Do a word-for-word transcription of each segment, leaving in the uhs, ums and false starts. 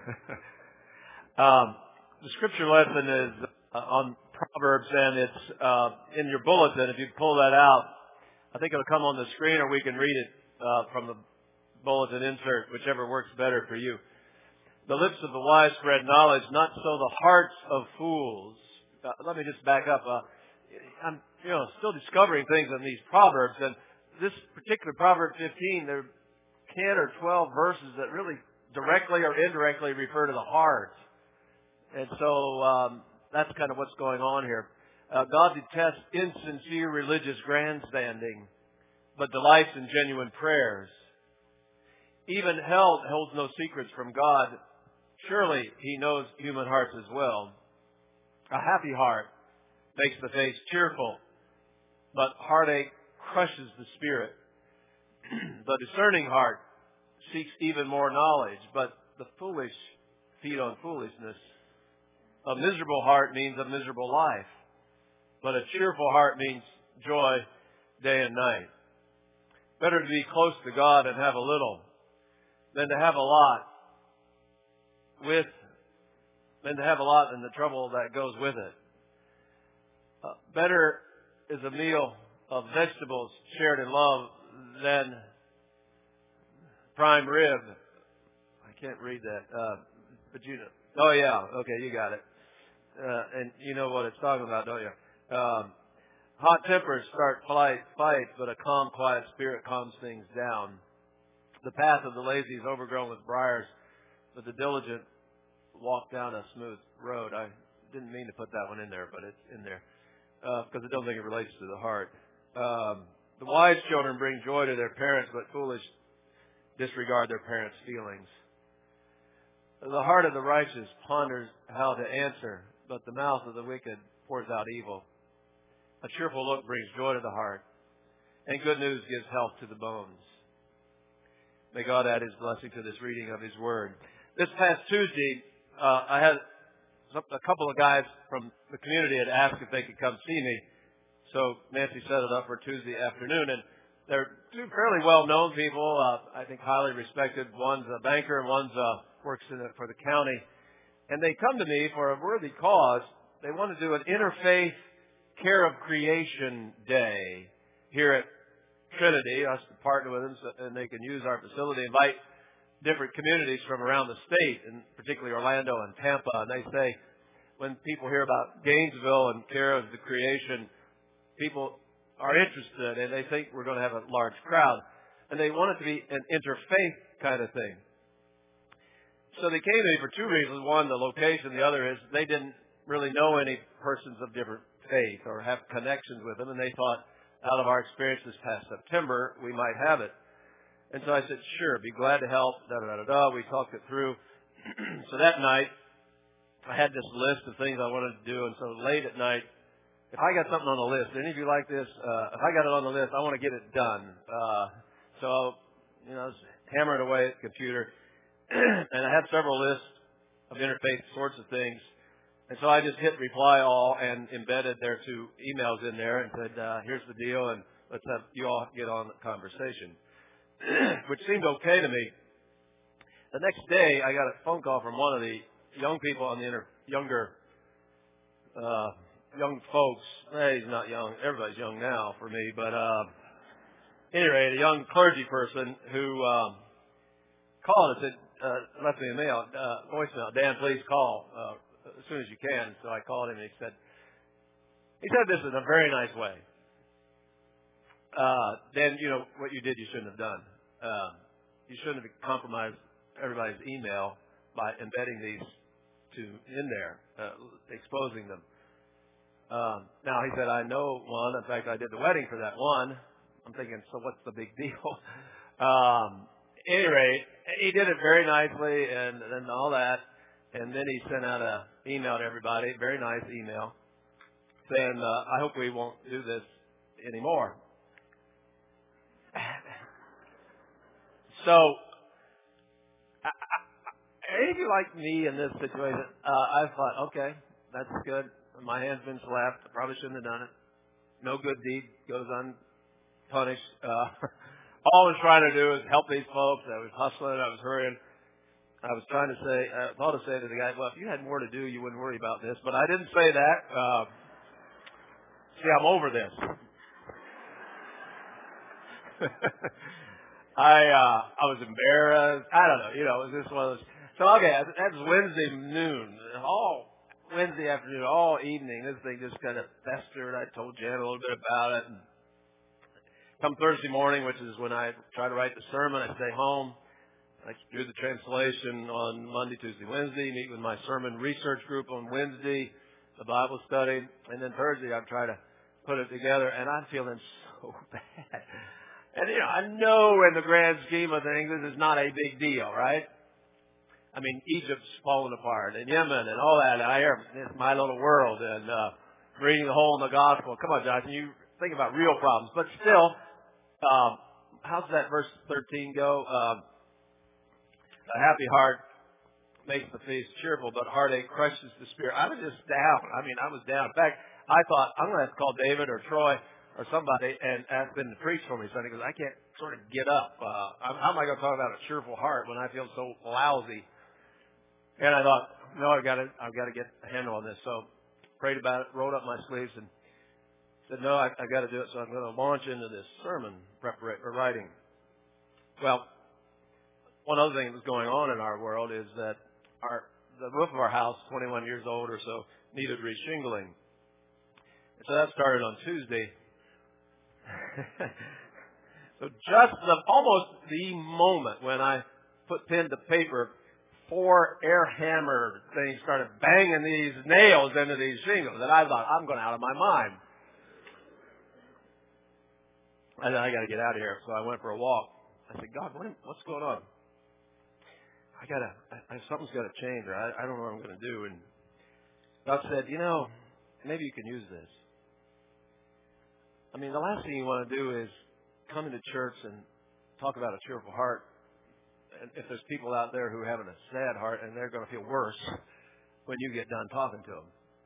um, the scripture lesson is uh, on Proverbs, and it's uh, in your bulletin. If you pull that out, I think it'll come on the screen, or we can read it uh, from the bulletin insert, whichever works better for you. The lips of the wise spread knowledge, not so the hearts of fools. Uh, let me just back up. Uh, I'm, you know, still discovering things in these proverbs, and this particular Proverb fifteen, there are ten or twelve verses that really directly or indirectly refer to the heart. And so um, that's kind of what's going on here. Uh, God detests insincere religious grandstanding, but delights in genuine prayers. Even hell holds no secrets from God. Surely He knows human hearts as well. A happy heart makes the face cheerful, but heartache crushes the spirit. The discerning heart seeks even more knowledge, but the foolish feed on foolishness. A miserable heart means a miserable life, but a cheerful heart means joy day and night. Better to be close to God and have a little than to have a lot with, than to have a lot and the trouble that goes with it. Uh, better is a meal of vegetables shared in love than prime rib. I can't read that, uh, but you know. Oh yeah, okay, you got it. Uh, and you know what it's talking about, don't you? Um, hot tempers start polite fights, but a calm, quiet spirit calms things down. The path of the lazy is overgrown with briars, but the diligent walk down a smooth road. I didn't mean to put that one in there, but it's in there because uh, I don't think it relates to the heart. Um, the wise children bring joy to their parents, but foolish disregard their parents' feelings. The heart of the righteous ponders how to answer, but the mouth of the wicked pours out evil. A cheerful look brings joy to the heart, and good news gives health to the bones. May God add His blessing to this reading of His Word. This past Tuesday, uh, I had a couple of guys from the community had asked if they could come see me. So Nancy set it up for Tuesday afternoon, and they're two fairly well-known people, uh, I think highly respected. One's a banker and one's uh, works in it for the county. And they come to me for a worthy cause. They want to do an interfaith care of creation day here at Trinity, us to partner with them, so, and they can use our facility, invite different communities from around the state, and particularly Orlando and Tampa. And they say when people hear about Gainesville and care of the creation, people are interested, and they think we're going to have a large crowd. And they want it to be an interfaith kind of thing. So they came to me for two reasons. One, the location. The other is they didn't really know any persons of different faith or have connections with them, and they thought, out of our experience this past September, we might have it. And so I said, sure, be glad to help, da-da-da-da-da. We talked it through. So that night, I had this list of things I wanted to do, and so late at night, if I got something on the list, any of you like this? Uh, if I got it on the list, I want to get it done. Uh, so, you know, I was hammering away at the computer, and I had several lists of interfaith sorts of things. And so I just hit reply all and embedded their two emails in there and said, uh, here's the deal, and let's have you all get on the conversation, which seemed okay to me. The next day, I got a phone call from one of the young people on the inter- younger, uh, young folks. Hey, he's not young. Everybody's young now for me, but uh, anyway, a young clergy person who um, called and said, uh, left me a mail, uh, voicemail. Dan, please call. Uh, as soon as you can. So I called him and he said, he said this in a very nice way. Uh, Dan, you know, what you did you shouldn't have done. Uh, you shouldn't have compromised everybody's email by embedding these two in there, uh, exposing them. Um, now he said, I know one. In fact, I did the wedding for that one. I'm thinking, so what's the big deal? um, at any rate, he did it very nicely and, and all that. And then he sent out an email to everybody, very nice email, saying, uh, I hope we won't do this anymore. So, I, I, any of you like me in this situation, uh, I thought, okay, that's good. My hand's been slapped. I probably shouldn't have done it. No good deed goes unpunished. Uh, all I was trying to do is help these folks. I was hustling. I was hurrying. I was trying to say, I thought to say to the guy, well, if you had more to do, you wouldn't worry about this. But I didn't say that. Uh, see, I'm over this. I uh, I was embarrassed. I don't know. You know, it was just one of those. So, okay, that's Wednesday noon. All Wednesday afternoon, all evening, this thing just kind of festered. I told Jan a little bit about it. And come Thursday morning, which is when I try to write the sermon, I stay home. I do the translation on Monday, Tuesday, Wednesday, meet with my sermon research group on Wednesday, the Bible study, and then Thursday I try to put it together, and I'm feeling so bad. And, you know, I know in the grand scheme of things, this is not a big deal, right? I mean, Egypt's falling apart, and Yemen, and all that. And I hear it's my little world, and uh, reading the whole in the gospel. Come on, Josh, you think about real problems. But still, um, how's that verse thirteen go? Um, a happy heart makes the face cheerful, but heartache crushes the spirit. I was just down. I mean, I was down. In fact, I thought, I'm going to have to call David or Troy or somebody and ask them to preach for me Sunday because I can't sort of get up. Uh, how am I going to talk about a cheerful heart when I feel so lousy? And I thought, no, I've got to, I've got to get a handle on this. So prayed about it, rolled up my sleeves, and said, no, I, I've got to do it. So I'm going to launch into this sermon preparation or writing. Well, one other thing that's going on in our world is that our the roof of our house, twenty-one years old or so, needed reshingling. And so that started on Tuesday. So just the, almost the moment when I put pen to paper, four air hammer things started banging these nails into these shingles, and I thought, I'm going out of my mind. I said, I got to get out of here. So I went for a walk. I said, God, what, what's going on? I gotta, I, something's got to change, or I, I don't know what I'm going to do. And God said, you know, maybe you can use this. I mean, the last thing you want to do is come into church and talk about a cheerful heart. And if there's people out there who are having a sad heart, and they're going to feel worse when you get done talking to them.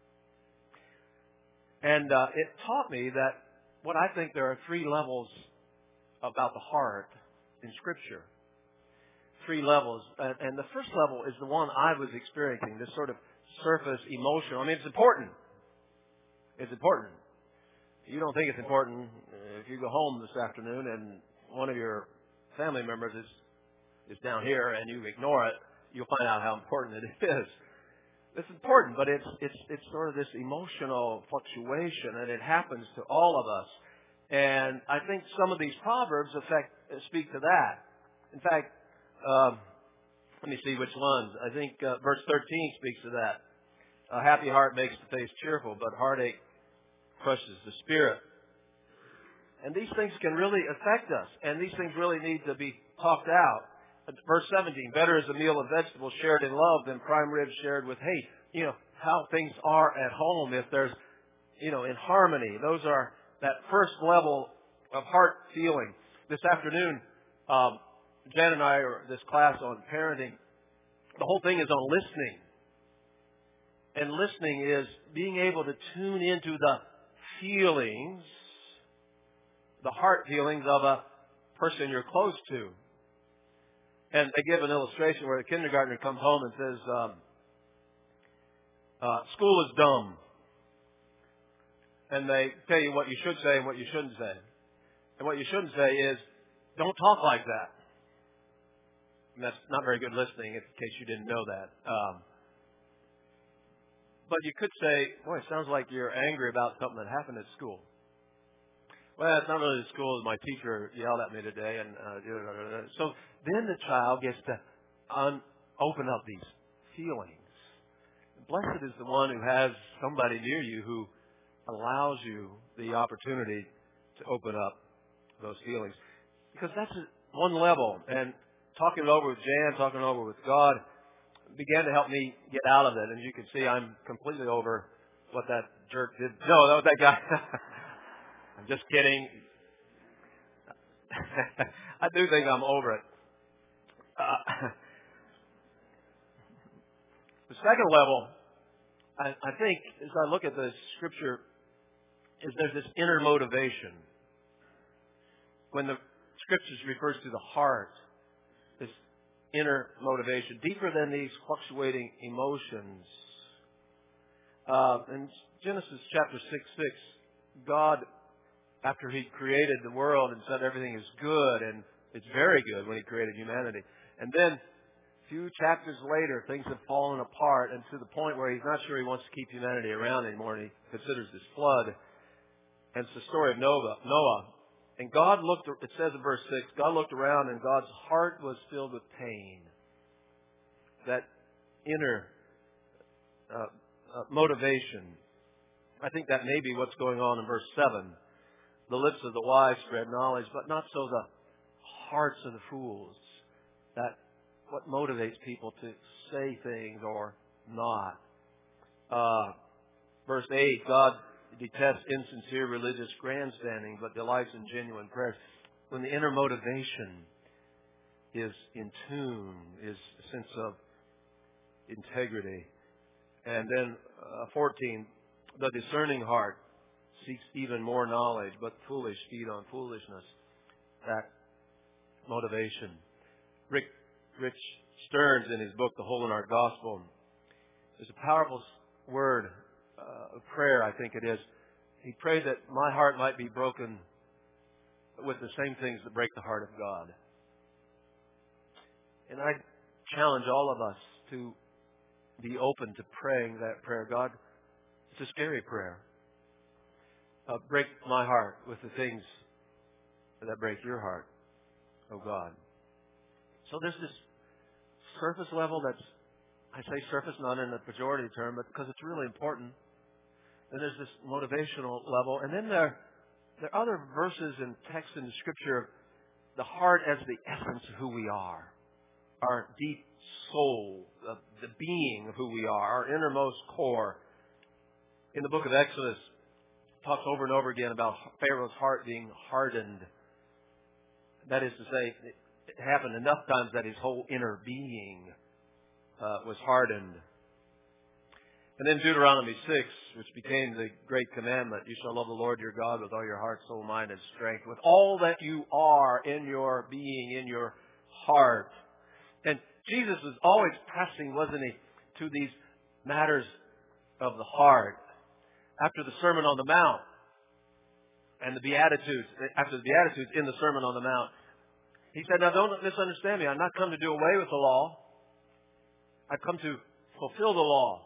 And uh, it taught me that what I think there are three levels about the heart in Scripture. Three levels. And, and the first level is the one I was experiencing, this sort of surface emotional. I mean, it's important. It's important. You don't think it's important if you go home this afternoon and one of your family members is is down here and you ignore it, you'll find out how important it is. It's important, but it's it's it's sort of this emotional fluctuation, and it happens to all of us. And I think some of these proverbs affect speak to that. In fact, um, let me see which ones. I think uh, verse thirteen speaks to that. A happy heart makes the face cheerful, but heartache crushes the spirit. And these things can really affect us, and these things really need to be talked out. Verse seventeen, better is a meal of vegetables shared in love than prime ribs shared with hate. You know, how things are at home if there's, you know, in harmony. Those are that first level of heart feeling. This afternoon, um, Jen and I are this class on parenting. The whole thing is on listening. And listening is being able to tune into the feelings, the heart feelings of a person you're close to. And they give an illustration where the kindergartner comes home and says, um, uh, school is dumb. And they tell you what you should say and what you shouldn't say. And what you shouldn't say is, don't talk like that. And that's not very good listening, in case you didn't know that. Um, but you could say, boy, it sounds like you're angry about something that happened at school. Well, it's not really the school. My teacher yelled at me today. and uh, So then the child gets to un- open up these feelings. Blessed is the one who has somebody near you who allows you the opportunity to open up those feelings. Because that's one level. And talking it over with Jan, talking it over with God, began to help me get out of it. And you can see I'm completely over what that jerk did. No, that was that guy. I'm just kidding. I do think I'm over it. Uh, the second level, I, I think, as I look at the Scripture, is there's this inner motivation. When the Scriptures refers to the heart, this inner motivation, deeper than these fluctuating emotions. Uh, in Genesis chapter six six, God, after He created the world and said everything is good, and it's very good when He created humanity. And then a few chapters later, things have fallen apart, and to the point where He's not sure He wants to keep humanity around anymore, and He considers this flood. And it's the story of Noah. Noah. And God looked, it says in verse six, God looked around and God's heart was filled with pain. That inner uh, uh, motivation. I think that may be what's going on in verse seven. The lips of the wise spread knowledge, but not so the hearts of the fools. That what motivates people to say things or not. Uh, verse eight, God detests insincere religious grandstanding, but delights in genuine prayer. When the inner motivation is in tune, is a sense of integrity. And then uh, fourteen, the discerning heart seeks even more knowledge, but foolish feed on foolishness. That motivation. Rick, Rich Stearns, in his book, The Hole in Our Gospel, there's a powerful word uh, of prayer, I think it is. He prayed that my heart might be broken with the same things that break the heart of God. And I challenge all of us to be open to praying that prayer. God, it's a scary prayer. Uh, break my heart with the things that break your heart, oh God. So there's this surface level that's, I say surface not in a pejorative term, but because it's really important. And there's this motivational level. And then there, there are other verses and texts in the Scripture, the heart as the essence of who we are, our deep soul, the, the being of who we are, our innermost core. In the book of Exodus, it talks over and over again about Pharaoh's heart being hardened. That is to say, it happened enough times that his whole inner being uh, was hardened. And then Deuteronomy six, which became the great commandment, you shall love the Lord your God with all your heart, soul, mind, and strength, with all that you are in your being, in your heart. And Jesus was always pressing, wasn't he, to these matters of the heart. After the Sermon on the Mount and the Beatitudes, after the Beatitudes in the Sermon on the Mount, he said, now don't misunderstand me. I've not come to do away with the law. I've come to fulfill the law.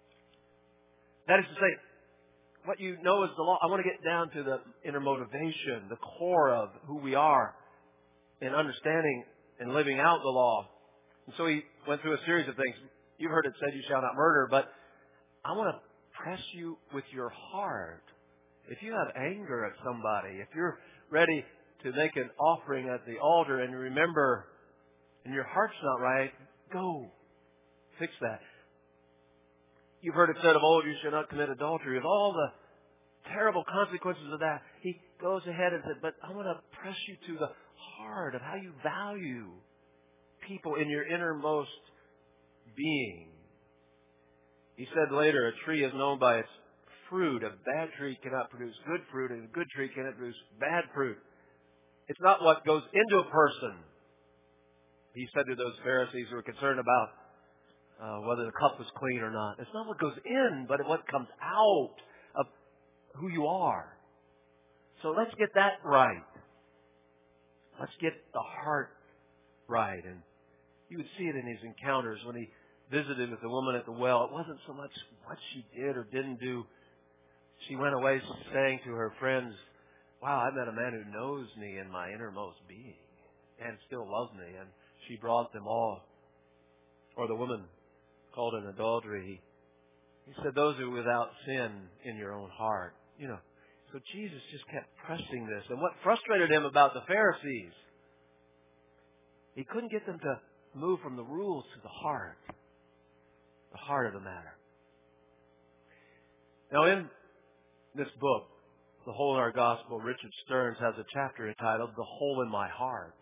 That is to say, what you know is the law. I want to get down to the inner motivation, the core of who we are in understanding and living out the law. And so he went through a series of things. You've heard it said, you shall not murder, but I want to press you with your heart. If you have anger at somebody, if you're ready to make an offering at the altar and remember, and your heart's not right, go fix that. You've heard it said of old, you shall not commit adultery. Of all the terrible consequences of that, he goes ahead and said, but I want to press you to the heart of how you value people in your innermost being. He said later, a tree is known by its fruit. A bad tree cannot produce good fruit, and a good tree cannot produce bad fruit. It's not what goes into a person. He said to those Pharisees who were concerned about uh, whether the cup was clean or not. It's not what goes in, but what comes out of who you are. So let's get that right. Let's get the heart right. And you would see it in his encounters when he visited with the woman at the well. It wasn't so much what she did or didn't do. She went away saying to her friends, wow, I met a man who knows me in my innermost being and still loves me. And she brought them all. Or the woman called in adultery. He, he said, those who are without sin in your own heart. You know, so Jesus just kept pressing this. And what frustrated him about the Pharisees, he couldn't get them to move from the rules to the heart. The heart of the matter. Now in this book, The Hole in Our Gospel, Richard Stearns has a chapter entitled The Hole in My Heart.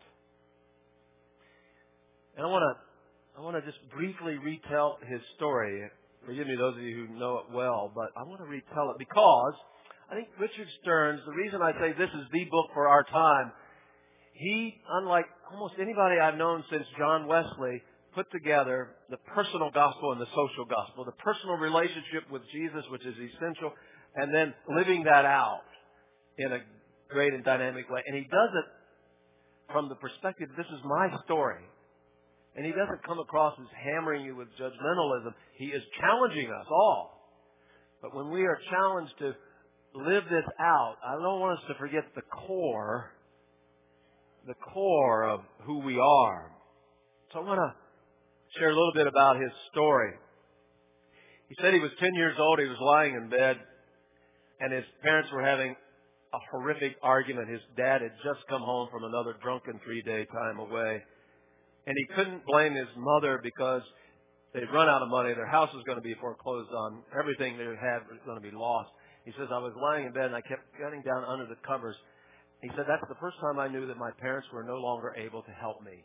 And I want to I want to just briefly retell his story. Forgive me, those of you who know it well, but I want to retell it because I think Richard Stearns, the reason I say this is the book for our time, he, unlike almost anybody I've known since John Wesley, put together the personal gospel and the social gospel, the personal relationship with Jesus, which is essential, and then living that out in a great and dynamic way. And he does it from the perspective, this is my story. And he doesn't come across as hammering you with judgmentalism. He is challenging us all. But when we are challenged to live this out, I don't want us to forget the core, the core of who we are. So I want to share a little bit about his story. He said he was ten years old. He was lying in bed, and his parents were having a horrific argument. His dad had just come home from another drunken three-day time away. And he couldn't blame his mother because they'd run out of money. Their house was going to be foreclosed on. Everything they had was going to be lost. He says, I was lying in bed and I kept getting down under the covers. He said, that's the first time I knew that my parents were no longer able to help me.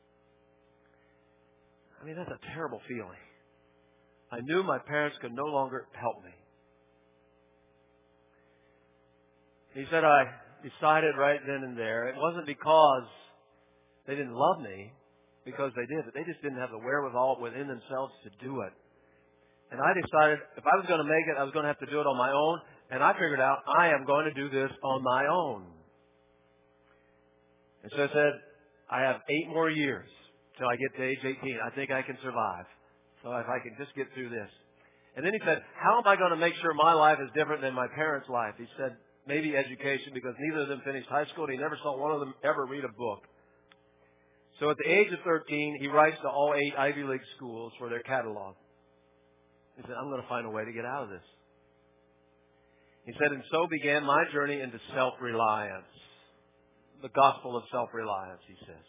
I mean, that's a terrible feeling. I knew my parents could no longer help me. He said, I decided right then and there, it wasn't because they didn't love me, because they did, but they just didn't have the wherewithal within themselves to do it. And I decided if I was going to make it, I was going to have to do it on my own. And I figured out I am going to do this on my own. And so I said, I have eight more years till I get to age eighteen. I think I can survive. So if I can just get through this. And then he said, how am I going to make sure my life is different than my parents' life? He said, maybe education, because neither of them finished high school, and he never saw one of them ever read a book. So at the age of thirteen, he writes to all eight Ivy League schools for their catalog. He said, I'm going to find a way to get out of this. He said, and so began my journey into self-reliance. The gospel of self-reliance, he says.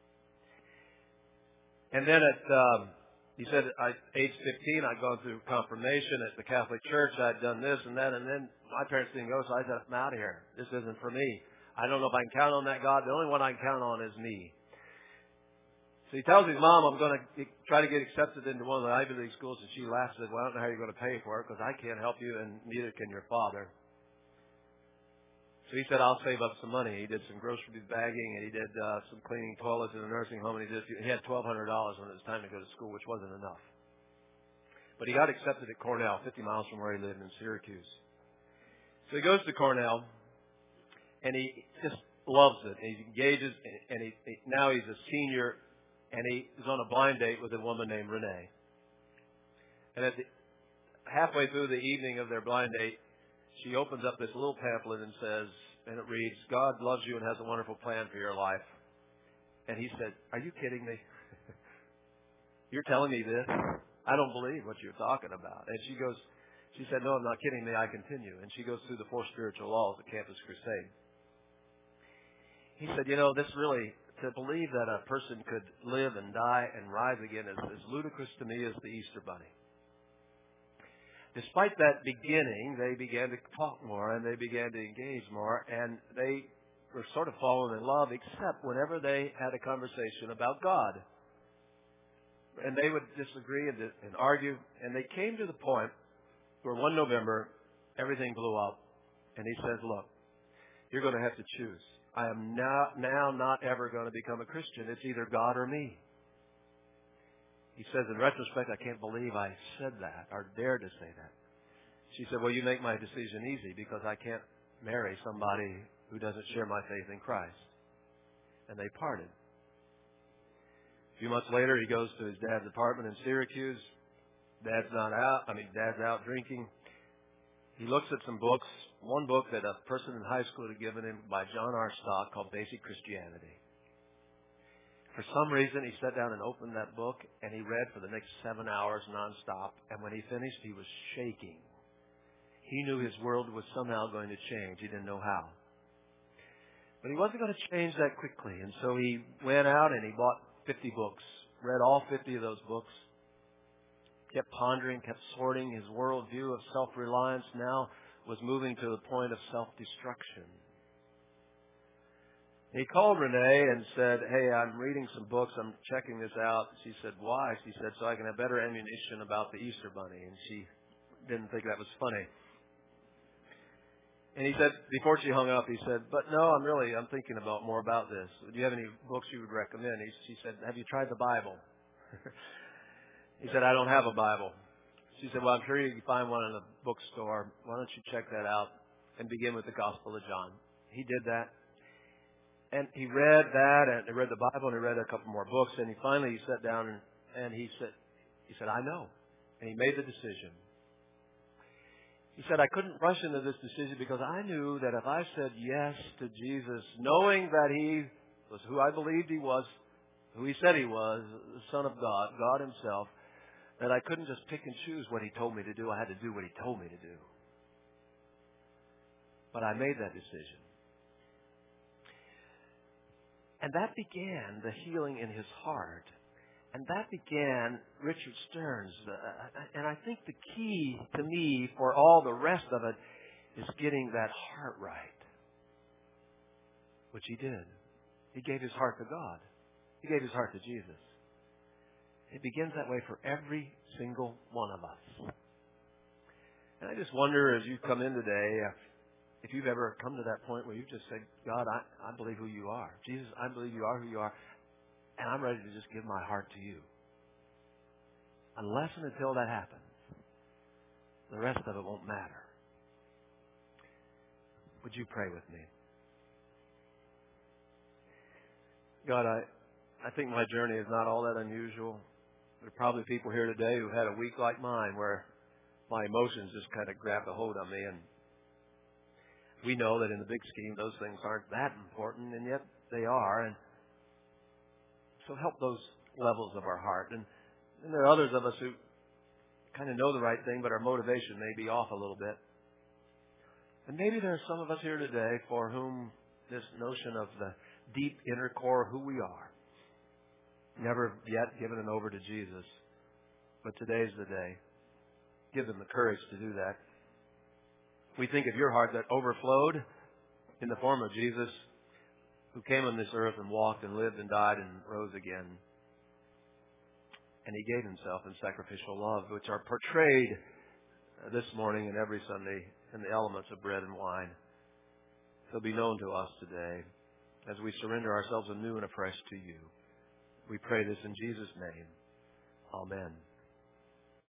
And then at, um, he said, at age fifteen, I'd gone through confirmation at the Catholic Church. I'd done this and that, and then my parents didn't go, so I said, I'm out of here. This isn't for me. I don't know if I can count on that God. The only one I can count on is me. So he tells his mom, I'm going to try to get accepted into one of the Ivy League schools. And she laughs and says, well, I don't know how you're going to pay for it because I can't help you and neither can your father. So he said, I'll save up some money. He did some grocery bagging and he did uh, some cleaning toilets in a nursing home. And he, did, he had twelve hundred dollars when it was time to go to school, which wasn't enough. But he got accepted at Cornell, fifty miles from where he lived in Syracuse. So he goes to Cornell and he just loves it. And he engages and he, now he's a senior. And he is on a blind date with a woman named Renee. And at the, halfway through the evening of their blind date, she opens up this little pamphlet and says, and it reads, God loves you and has a wonderful plan for your life. And he said, are you kidding me? You're telling me this? I don't believe what you're talking about. And she goes, she said, no, I'm not kidding me. I continue. And she goes through the four spiritual laws of Campus Crusade. He said, you know, this really... to believe that a person could live and die and rise again is as ludicrous to me as the Easter Bunny. Despite that beginning, they began to talk more and they began to engage more, and they were sort of falling in love, except whenever they had a conversation about God. And they would disagree and, and argue, and they came to the point where one November, everything blew up, and he says, look, you're going to have to choose. I am now, now not ever going to become a Christian. It's either God or me. He says, in retrospect, I can't believe I said that or dared to say that. She said, well, you make my decision easy because I can't marry somebody who doesn't share my faith in Christ. And they parted. A few months later, he goes to his dad's apartment in Syracuse. Dad's not out. I mean, Dad's out drinking. He looks at some books. One book that a person in high school had given him by John R. Stott called Basic Christianity. For some reason, he sat down and opened that book, and he read for the next seven hours nonstop. And when he finished, he was shaking. He knew his world was somehow going to change. He didn't know how. But he wasn't going to change that quickly. And so he went out and he bought fifty books, read all fifty of those books, kept pondering, kept sorting. His worldview of self-reliance now was moving to the point of self-destruction. He called Renee and said, hey, I'm reading some books. I'm checking this out. She said, why? She said, so I can have better ammunition about the Easter Bunny. And she didn't think that was funny. And he said, before she hung up, he said, but no, I'm really, I'm thinking about more about this. Do you have any books you would recommend? He, she said, have you tried the Bible? He said, I don't have a Bible. She said, well, I'm sure you can find one in a bookstore. Why don't you check that out and begin with the Gospel of John? He did that. And he read that, and he read the Bible, and he read a couple more books, and he finally he sat down and, and he said, he said, I know. And he made the decision. He said, I couldn't rush into this decision because I knew that if I said yes to Jesus, knowing that he was who I believed he was, who he said he was, the Son of God, God himself, that I couldn't just pick and choose what he told me to do. I had to do what he told me to do. But I made that decision. And that began the healing in his heart. And that began Richard Stearns. Uh, and I think the key to me for all the rest of it is getting that heart right. Which he did. He gave his heart to God. He gave his heart to Jesus. It begins that way for every single one of us. And I just wonder as you come in today, if, if you've ever come to that point where you've just said, God, I, I believe who you are. Jesus, I believe you are who you are. And I'm ready to just give my heart to you. Unless and until that happens, the rest of it won't matter. Would you pray with me? God, I, I think my journey is not all that unusual. There are probably people here today who had a week like mine where my emotions just kind of grabbed a hold of me. And we know that in the big scheme, those things aren't that important, and yet they are. And so help those levels of our heart. And, and there are others of us who kind of know the right thing, but our motivation may be off a little bit. And maybe there are some of us here today for whom this notion of the deep inner core of who we are, never yet given it over to Jesus. But today's the day. Give them the courage to do that. We think of your heart that overflowed in the form of Jesus, who came on this earth and walked and lived and died and rose again. And he gave himself in sacrificial love, which are portrayed this morning and every Sunday in the elements of bread and wine. They'll be known to us today as we surrender ourselves anew and afresh to you. We pray this in Jesus' name. Amen.